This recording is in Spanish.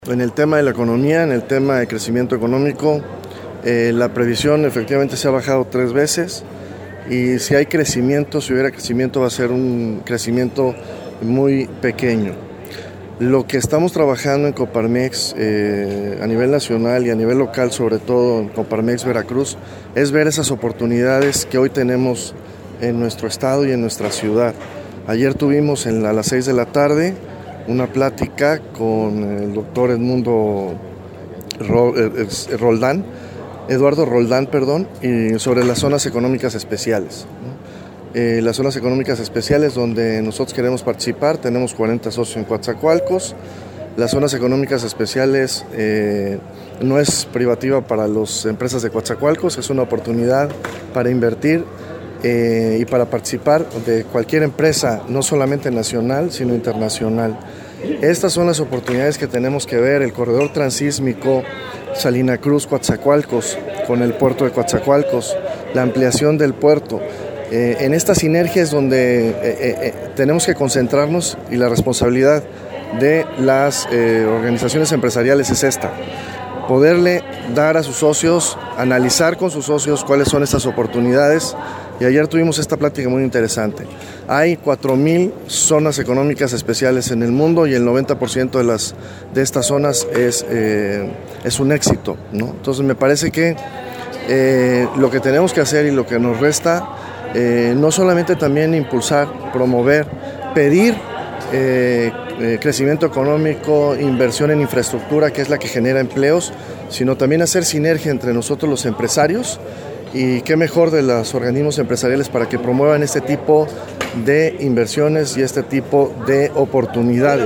En el tema de la economía, en el tema de crecimiento económico, la previsión efectivamente se ha bajado 3 veces y si hay crecimiento, si hubiera crecimiento, va a ser un crecimiento muy pequeño. Lo que estamos trabajando en Coparmex a nivel nacional y a nivel local, sobre todo en Coparmex Veracruz, es ver esas oportunidades que hoy tenemos en nuestro estado y en nuestra ciudad. Ayer tuvimos a las 6 de la tarde una plática con el doctor Eduardo Roldán, y sobre las zonas económicas especiales. Las zonas económicas especiales donde nosotros queremos participar, tenemos 40 socios en Coatzacoalcos. Las zonas económicas especiales no es privativa para las empresas de Coatzacoalcos, es una oportunidad para invertir y para participar de cualquier empresa, no solamente nacional, sino internacional. Estas son las oportunidades que tenemos que ver: el corredor transísmico Salina Cruz, Coatzacoalcos, con el puerto de Coatzacoalcos, la ampliación del puerto. En esta sinergia es donde tenemos que concentrarnos, y la responsabilidad de las organizaciones empresariales es esta: poderle dar a sus socios, analizar con sus socios cuáles son estas oportunidades. Y ayer tuvimos esta plática muy interesante. Hay 4,000 zonas económicas especiales en el mundo y el 90% de estas zonas es un éxito, ¿no? Entonces me parece que lo que tenemos que hacer y lo que nos resta, no solamente también impulsar, promover, pedir crecimiento económico, inversión en infraestructura, que es la que genera empleos, sino también hacer sinergia entre nosotros los empresarios, y qué mejor de los organismos empresariales para que promuevan este tipo de inversiones y este tipo de oportunidades.